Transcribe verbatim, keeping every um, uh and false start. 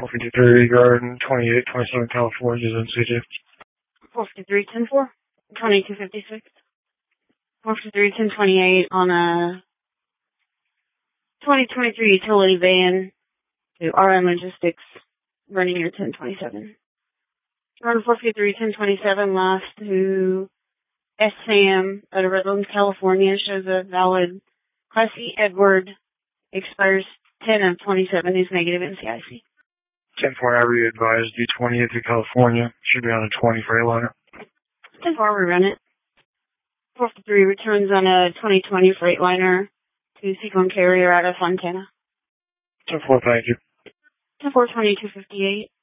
four fifty-three regarding twenty-eight twenty-seven California is in C J. four fifty-three ten four, twenty-two fifty-six. four fifty-three ten twenty-eight on a twenty twenty-three utility van to R M Logistics, running year ten twenty-seven. Run four fifty-three ten twenty-seven last to S. Sam out of Redlands, California. Shows a valid Class E Edward. Expires ten of twenty-seven. Is negative N C I C. ten four, I re-advised D twenty-eight to California. Should be on a twenty Freightliner. ten four, we run it. four fifty-three returns on a twenty twenty Freightliner to Seafoam Carrier out of Fontana. ten four, thank you. ten four, twenty-two fifty-eight.